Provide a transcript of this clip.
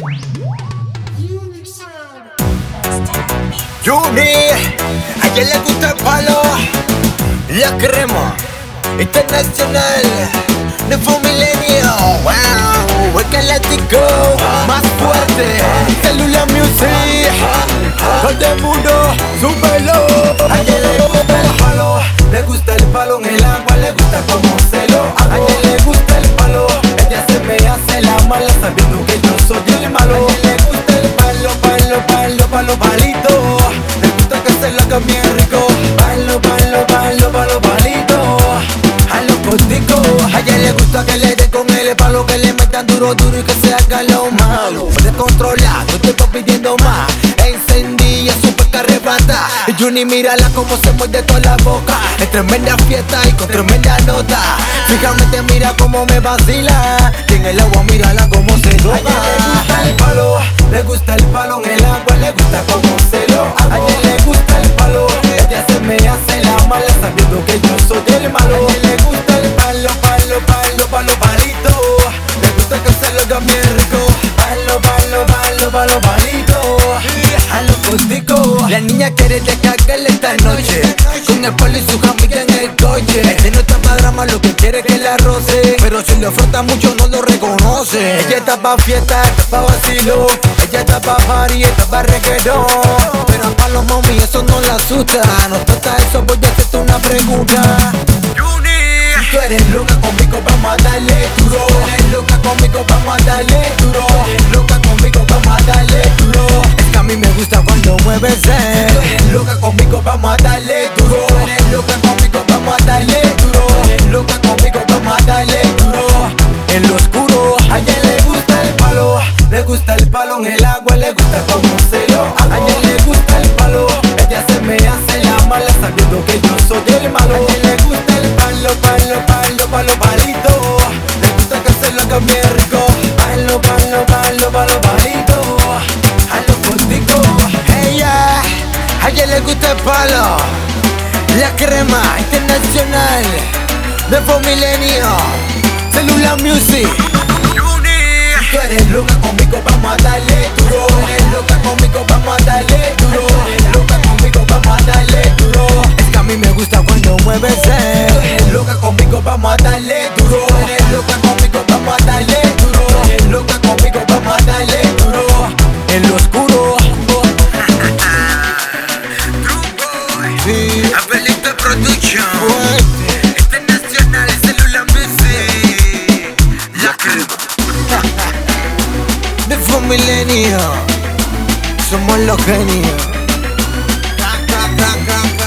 Juni, a ella le gusta el palo, la crema internacional de Fumilenio. Wow, el galáctico más fuerte, Cellular Music, todo el mundo, súbelo. A ella le gusta el palo, le gusta el palo en el agua, le gusta como se lo hago. A ella le gusta el palo, ella se me hace la mala sabiendo que yo soy el malo. A ella le gusta el palo, palo, palo, palo, palito. Le gusta que se lo haga bien rico. Palo, palo, palo, palo, palito. A los corticos. A ella le gusta que le den con el palo, que le metan duro, duro y que se haga lo malo. Puedes controlar, no te estoy pidiendo más. Encendí, super que arrebata. Y Juni, mírala como se muerde toda la boca. Es tremenda fiesta y con tremenda nota. Fíjate, mira cómo me vacila. Y en el agua, mírala como se droga. A ella le gusta el palo, le gusta el palo en el agua, le gusta como se lo hago. A ella le gusta el palo, ella se me hace la mala sabiendo que yo soy el malo. A ella le gusta el palo, palo, palo, palo, palito. Le gusta que se lo haga bien rico. Palo, palo, palo, palo, palito. A los corticos. La niña quiere descargarle esta noche, con el palo y su amiga en el coche. Este no está pa' drama, lo que quiere que la roce, pero si lo frota mucho no lo reconoce. Ella está pa' fiesta, está pa' vacilo. Ella está pa' party, está pa' reggaetón. Pero pa' los mami eso no la asusta. No trata eso, voy a hacerte una pregunta. Juni, tú eres loca conmigo, vamos a darle duro. Eres loca conmigo, vamos a darle duro. Eres loca conmigo, vamos a darle duro. Es que a mí me gusta cuando mueves tú eres loca conmigo, vamos a darle duro. Eres loca conmigo, vamos a darle duro. Eres loca conmigo, vamos a darle duro. En lo oscuro, a ella le gusta el palo. Le gusta el palo en el agua, le gusta como se lo hago. A ella le gusta el palo, ella se me hace la mala sabiendo que yo soy el malo. A ella le gusta el palo, palo, palo, palo, palito. Le gusta que se lo haga bien rico. Palo, palo, palo, palo, palito. A los corticos. A ella le gusta el palo, la crema internacional de Fumilenio, Cellular Music. Tú eres loca conmigo, vamos a darle duro. Eres loca conmigo, vamos a darle duro. Eres loca conmigo, vamos a darle duro. Es que a mí me gusta cuando mueves tú eres loca conmigo, vamos a darle duro. Eres loca conmigo, vamos a darle duro. Eres loca conmigo, vamos a darle duro. En lo oscuro. Sí. Abelito Production Internacional, Cellular Music. La crema de Fumilenio, somos los genios.